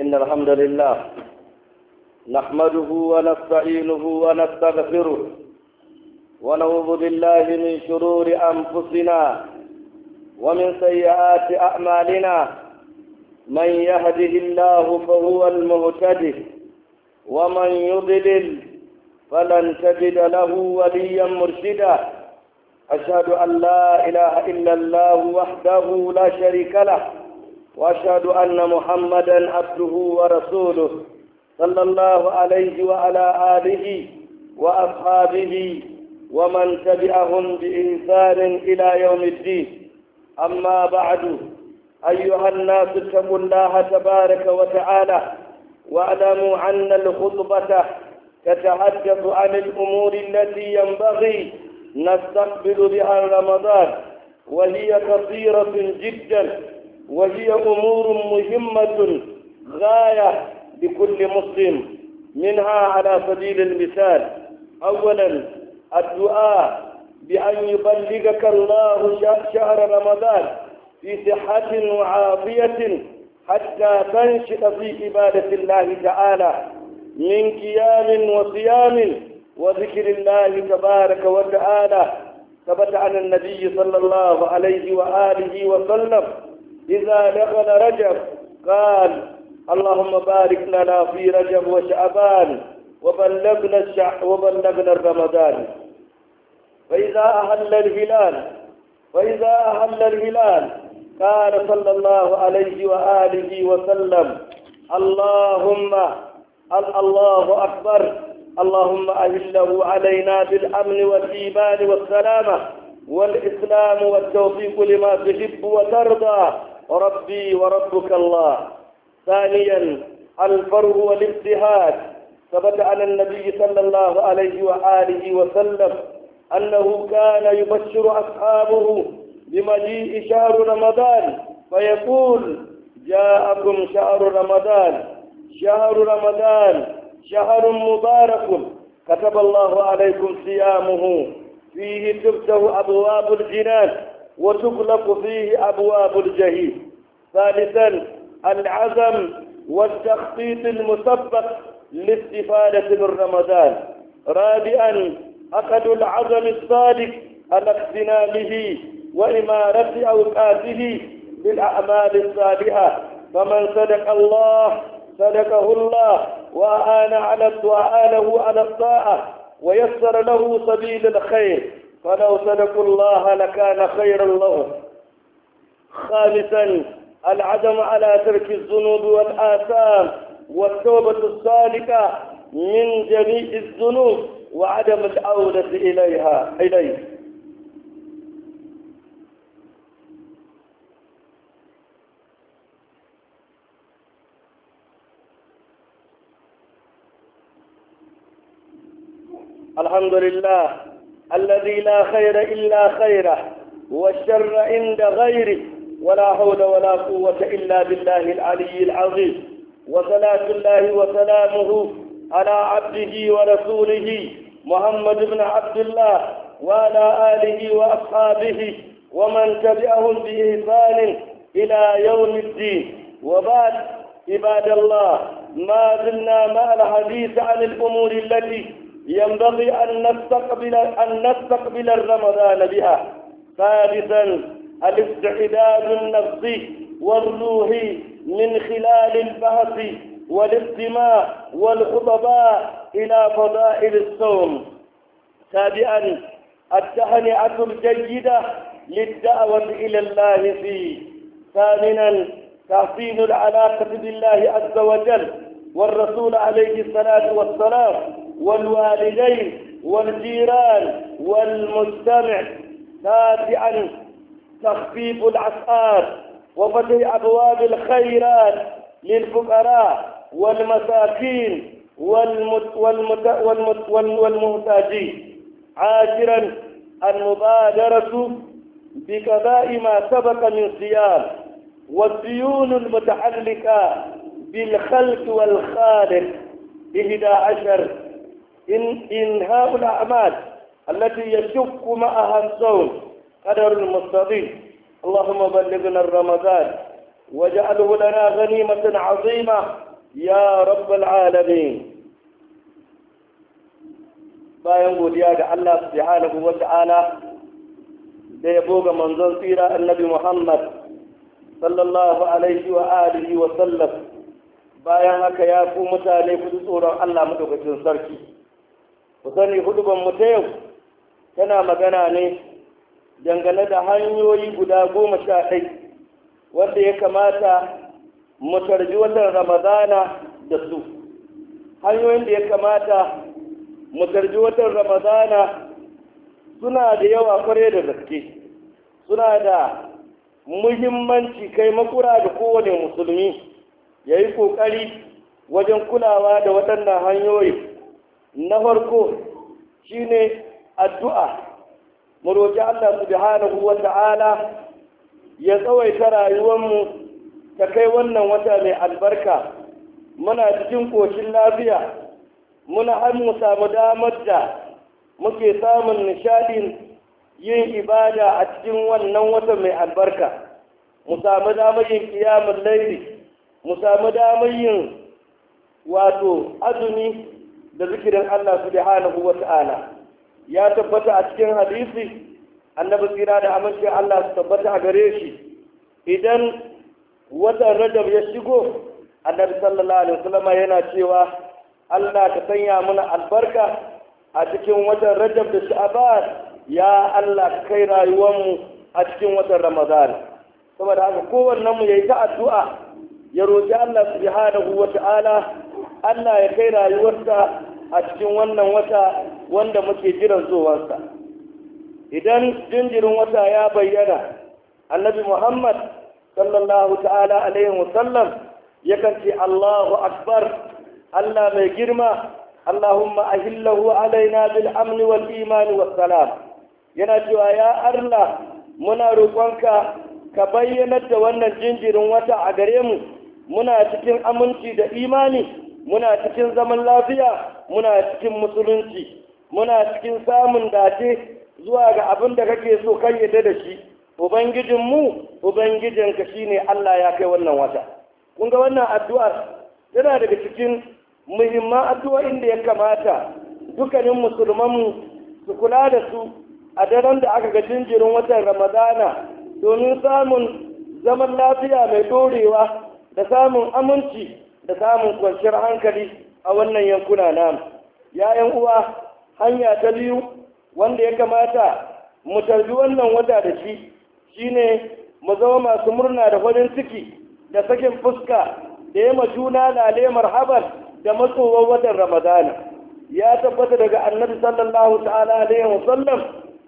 إن الحمد لله نحمده ونستعينه ونستغفره ونعوذ بالله من شرور أنفسنا ومن سيئات أعمالنا. من يهده الله فهو المهتدي ومن يضلل فلن تجد له وليا مرشدا. أشهد أن لا إله إلا الله وحده لا شريك له، وأشهد أن محمدا عبده ورسوله صلى الله عليه وعلى آله وأصحابه ومن تبعهم بإحسان إلى يوم الدين. أما بعد، أيها الناس اتقوا الله تبارك وتعالى واعلموا أن الخطبة تتحدث عن الأمور التي ينبغي نستقبل بها رمضان، وهي كثيرة جدا، وهي أمور مهمة غاية لكل مسلم. منها على سبيل المثال: أولا الدعاء بأن يبلغك الله شهر رمضان في صحة وعافية حتى تنشط في عبادة الله تعالى من قيام وصيام وذكر الله تبارك وتعالى. ثبت عن النبي صلى الله عليه وآله وسلم إذا دخل رجب قال: اللهم بارك لنا في رجب وشعبان وبلغنا رمضان. فإذا أهل الهلال قال صلى الله عليه وآله وسلم: الله أكبر، اللهم أهله علينا بالأمن والإيمان والسلامة والإسلام والتوفيق لما تحب وترضى، ربي وربك الله. ثانيا الفرح والاجتهاد. ثبت عن النبي صلى الله عليه وآله وسلم أنه كان يبشر أصحابه بمجيء شهر رمضان فيقول: جاءكم شهر رمضان، شهر مبارك كتب الله عليكم صيامه، فيه تفتح أبواب الجنان وتغلق فيه أبواب الجحيم. ثالثا العزم والتخطيط المسبق للاستفادة من رمضان. رابعا أخذ العزم الصادق على اغتنامه وإمارة أوقاته بالأعمال الصالحة، فمن صدقه الله وأعانه على الطاعة ويسر له سبيل الخير، فلو صدقوا الله لكان خيرا لهم. خامسا العزم على ترك الذنوب والآثام والتوبة الصادقة من جميع الذنوب وعدم العودة إليه. الحمد لله الذي لا خير إلا خيره والشر عند غيره، ولا حول ولا قوة إلا بالله العلي العظيم. وصلاة الله وسلامه على عبده ورسوله محمد بن عبد الله وعلى آله وأصحابه ومن تبعهم بإحسان إلى يوم الدين. وبعد، عباد الله، ما زلنا مع الحديث عن الأمور التي ينبغي أن نستقبل رمضان بها. ثالثا الاستعداد النفسي والروحي من خلال البحث والاستماع والخطباء إلى فضائل الصوم. سابعا التهنئة الجيدة للدعوة إلى الله فيه. ثامنا تحسين العلاقة بالله عز وجل والرسول عليه الصلاة والسلام والوالدين والجيران والمجتمع. تاسعا تخفيف الأسعار وفتح أبواب الخيرات للفقراء والمساكين والمحتاجين. عاشرا المبادرة بقضاء ما سبق من صيام والديون المتعلقة بالخلق والخالق. 11 إنهاء الأعمال التي يشك معها الصوم قدر المستطيع. اللهم بلغنا رمضان واجعله لنا غنيمة عظيمة يا رب العالمين. bayan godiya ga Allah subhanahu wa ta'ala da yabo ga manzon tsira annabi Muhammad sallallahu alaihi wa alihi wa sallam, bayan haka ya ku mutane ku ji tsoron Allah madaukakin sarki. Ku sani huduban mu ta yau tana magana ne dangane da hanyoyi guda 11 wanda ya kamata mu tarji watan Ramadana da su. Hanyoyin da ya kamata mu tarji watan Ramadana suna da yawa kware da gaske, suna da muhimmanci kai makura da kowane musulmi ya yi ƙoƙari wajen kulawa da waɗannan hanyoyi. Na farko shine addu'a. Mu roƙi Allah subhanahu wa ta'ala ya tsawaita rayuwarmu ta kai wannan wata mai albarka, muna cikin ƙoshin lafiya, muna har mu samu damar da muke samun nishadin yin ibada a cikin wannan wata mai albarka, mu samu damar yin kiyamun laili, mu samu damar yin azumi da zikirin Allah subhanahu wa ta'ala. Ya tabbata a cikin hadisi, annabi tsira da amincin Allah su tabbata a gare shi, idan watan Rajab ya shigo, annabi sallallahu alaihi wasallam yana cewa Allah ka sanya mana albarka a cikin watan Rajab da Sha'ban, ya Allah ka kai rayuwarmu a cikin watan Ramadan. Saboda haka kowannen mu yayi ta addu'a, ya roki Allah subhanahu wata'ala Allah ya kai rayuwarsa a cikin wannan wata wanda muke jiran zuwansa. Idan jinjirin wata ya bayyana, annabi Muhammad sallallahu ta'ala alaihi wasallam yakan ce Allahu akbar, Allah mai girma, Allahumma ahillahu alaina bil amni wal imani was salam. Yana cewa ya Allah, muna roƙonka ka bayyanar da wannan jinjirin wata a gare mu, muna cikin aminci da imani, muna cikin zaman lafiya, muna cikin musulunci, muna cikin samun dace zuwa ga abin da kake so kan yadda da shi. Ubangijinmu, Ubangijinka shine Allah ya kai wannan wata. Kun ga wannan addu'ar tana daga cikin muhimman addu'o'in da ya kamata dukkanin musulmanmu su kula da su a daren da aka ga jinjirin watan Ramadana, domin samun zaman lafiya mai dorewa da samun aminci da samun kwanciyar hankali a wannan yankuna namu. ‘Ya'yan uwa, hanya ta biyu wanda ya kamata mu tarbi wannan wata da shi shine mu zama masu murna da farin ciki da sakin fuska da yama juna lale marhaban da matsowar watan Ramadana. Ya tabbata daga annabi sallallahu ta'ala alaihi wasallam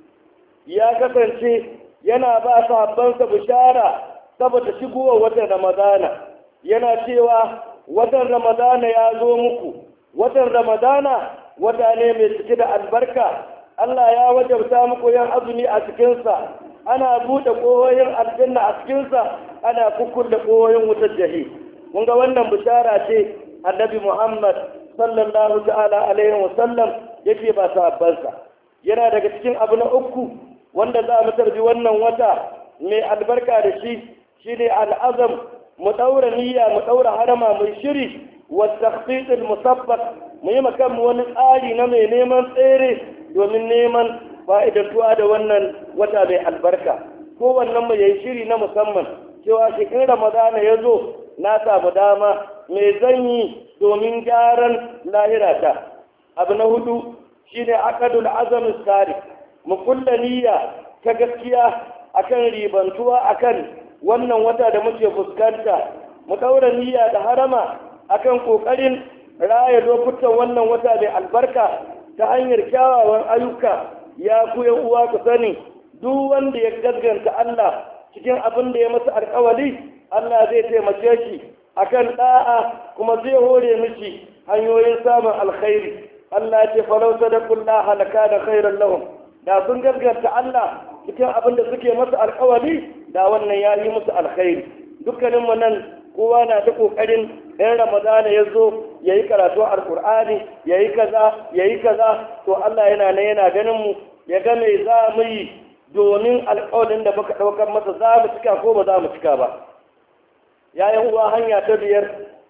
ya kasance yana ba sahabbansa bishara saboda shigowar watan Ramadana. Yana cewa watan Ramadana ya zo muku, watan Ramadana wata ne mai cike da albarka, Allah ya wajabta muku yin azumi a cikinsa, ana buɗe ƙohoyin aljanna a cikinsa, ana kukkulle ƙohoyin wutar jahi. Mun ga wannan bishara ce annabi Muhammad sallallahu ta'ala alaihi wasallam yake ba sahabbansa. Yana daga cikin abu na uku wanda za mu tarbi wannan wata mai albarka da shi shine al'azam, mu ɗaura niyya, mu ɗaura harama, mu shiri wa takhsit al-musabbaq, mu yi makan wani tsari na mai neman tsere domin neman fa'idantuwa da wannan wata mai albarka. Kowannen mu yayi shiri na musamman cewa shi in Ramadana ya zo na samu dama mai zan yi domin gyaran lahirata. Abu na hudu shine aqdul azam sari, mu kulla niyya ta gaskiya akan ribantuwa akan wannan wata da muke fuskanta, mu daura niyya da harama akan kokarin raya lokutan wannan wata mai albarka ta hanyar kyawawan ayyuka. Ya ku yan uwa ku sani, duk wanda ya gaskanta Allah cikin abin da ya masa alƙawari, Allah zai taimake shi akan da'a kuma zai hore mishi hanyoyin samun alkhairi. Allah ce falau sadaqullaha lakana khairan lahum, da sun gaskata Allah cikin abin da suke masa alƙawari, da wannan ya yi musu alkhairi. Dukkanin mu nan kowa na ta kokarin in Ramadana ya zo ya yi karatu alƙur'ani, ya yi kaza, to Allah yana nan yana ganin mu, ya ga me za mu yi domin alƙawarin da muka ɗaukar masa za mu cika ko ba za mu cika ba. Yayan uwa, hanya ta biyar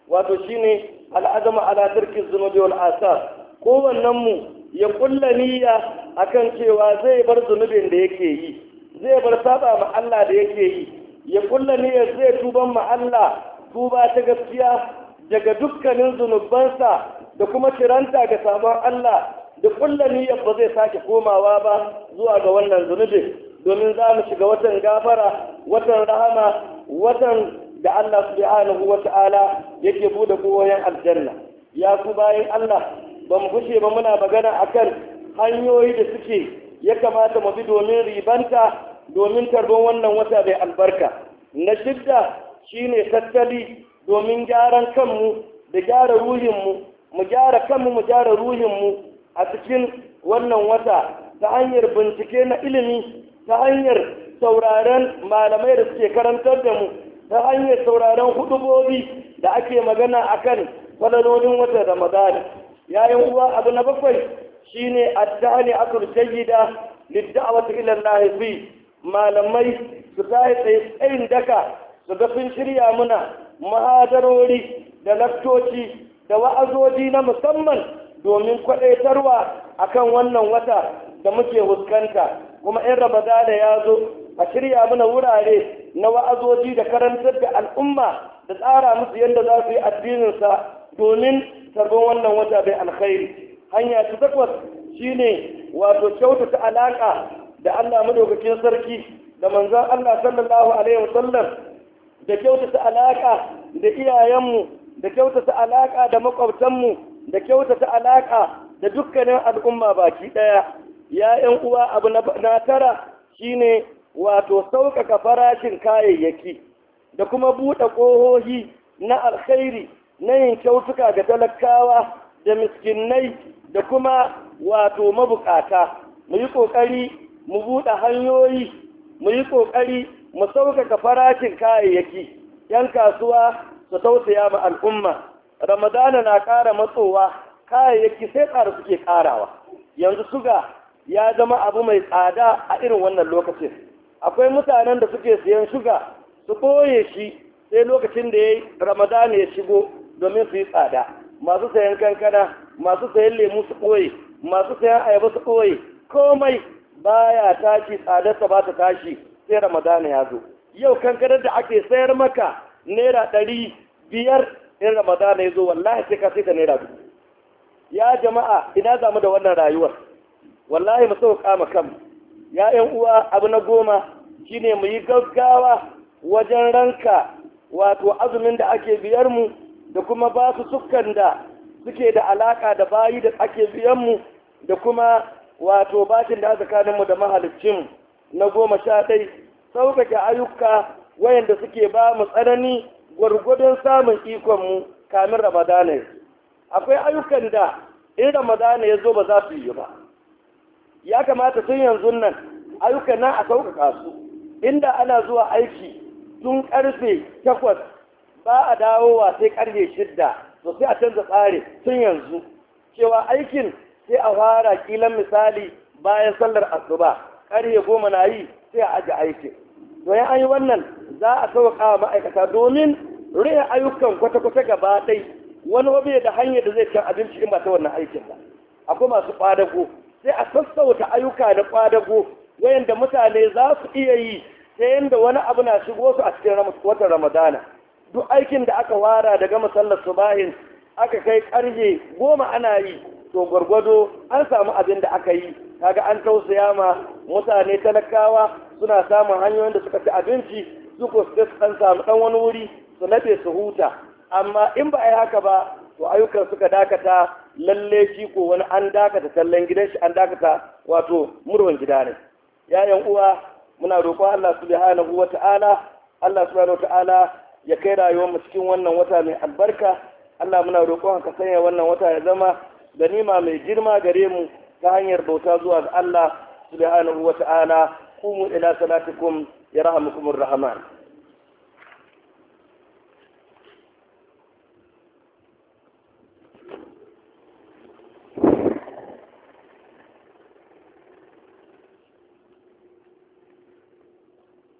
wato shine al'azama ala tarki zunubi wal asar. Kowannen mu ya kulla niyya akan cewa zai bar zunubin da yake yi, zai bar saba ma Allah da yake yi, ya kulla niyyar zai tuban ma Allah tuba ta gaskiya daga dukkanin zunubansa da kuma kiranta ga sabon Allah, da kulla niyyar ba zai sake komawa ba zuwa ga wannan zunubin, domin za mu shiga watan gafara, watan rahama, watan da Allah subhanahu wa ta'ala yake bude koyon aljanna. Ya ku bayan Allah, ba mu gushe ba muna magana akan hanyoyi da suke ya kamata mu bi domin ribanta, domin tarbon wannan wata mai albarka. Na shidda shine tattali domin gyaran kanmu da gyara ruhinmu, mu gyara kanmu mu gyara ruhinmu a cikin wannan wata ta hanyar bincike na ilimi, ta hanyar sauraren malamai da suke karantar da mu, ta hanyar sauraren hudubobi da ake magana akan falalolin watan Ramadan. Yayin uwa, abu na bakwai shine addani akul jayyida lidda'wati ila Allah fi. Malamai su tayi tsayin daka su ga sun shirya muna mahadarori da laktoci da wa'azoji na musamman domin kwadaitarwa akan wannan wata da muke huskanta. Kuma in Ramadana ya zo a shirya mana wurare na wa'azoji da karantar da al'umma da tsara musu yadda za su yi addininsa domin tarbon wannan wata bai alkhairi. Hanya ta takwas shine wato kyautata alaƙa da Allah madaukakin sarki da manzon Allah sallallahu alaihi wasallam, da kyautata alaƙa da iyayenmu, da kyautata alaƙa da makwabtanmu, da kyautata alaƙa da dukkanin al'umma baki ɗaya. ‘Ya'yan uwa, abu na tara shine wato sauƙaƙa farashin kayayyaki da kuma buɗe ƙohohi na alkhairi na yin kyautuka ga talakawa da miskinai da kuma wato mabukata. Mu yi ƙoƙari mu buɗe hanyoyi, mu yi ƙoƙari mu sauƙaƙa farashin kayayyaki. ‘Yan kasuwa su tausaya ma al'umma. Ramadana na ƙara matsowa, kayayyaki sai ƙara suke ƙarawa. Yanzu suga ya zama abu mai tsada a irin wannan lokacin. Akwai mutanen da suke siyan shuga su ɓoye shi sai lokacin da Ramadana ya shigo domin su yi tsada. Masu sayan kankana, masu sayan lemu su ɓoye, masu sayan ayaba su ɓoye, komai baya tashi, tsadarsa ba ta tashi sai Ramadana ya zo. Yau kankanar da ake sayar maka naira 500 in Ramadana ya zo, wallahi sai ka sai ta naira 1000. Ya jama'a, ina zamu da wannan rayuwar? Wallahi mu sauka ma kanmu. Ya ƴan uwa, abu na 10 shine mu yi gaggawa wajen ranka wato azumin da ake biyar mu da kuma ba su sukan da suke da alaka da bayi da ake biyan mu da kuma wato bashin da tsakanin mu da mahaliccin. Na 11 sauƙaƙe ayyuka wayanda suke ba mu tsanani gwargwadon samun ikon mu kamin Ramadana. Akwai ayyukan da in Ramadana ya zo ba za su yi ba. Ya kamata tun yanzu nan ayyukan nan a sauƙaƙa su. Inda ana zuwa aiki tun ƙarfe 8 ba a dawowa sai ƙarfe 6, to sai a canza tsari tun yanzu cewa aikin sai a fara kilan misali bayan sallar asuba, ƙarfe 10 na yi sai a aje aikin. To yan an yi wannan za a sauƙaƙa ma'aikata domin rage ayyukan kwata-kwata gaba ɗai. Wani wabe da hanyar da zai cin abinci in ba ta wannan aikin ba. Akwai masu ƙwadago, sai a sassauta ayyuka da ƙwadago wayanda mutane za su iya yi ta yadda wani abu na shigo su a cikin watan Ramadana. Duk aikin da aka wara daga musallar subahin aka kai ƙarfe 10 ana yi, to gwargwado an samu abin da aka yi. Kaga an tausaya ma mutane talakawa, suna samun hanyoyin da suka ci abinci, su ko su ɗan samu ɗan wani wuri su nafe su huta. Amma in ba a yi haka ba, to ayyukan suka dakata, lalle shi ko wani an dakata tallan gidan shi, an dakata wato murwan gida ne. Yayan uwa, muna roƙon Allah subhanahu wata'ala ya kai rayuwar mu cikin wannan wata mai albarka. Allah, muna roƙon ka sanya wannan wata ya zama ganima mai girma gare mu ta hanyar bauta zuwa ga Allah subhanahu wata'ala. Qumu ila salatikum yarhamukumur rahman.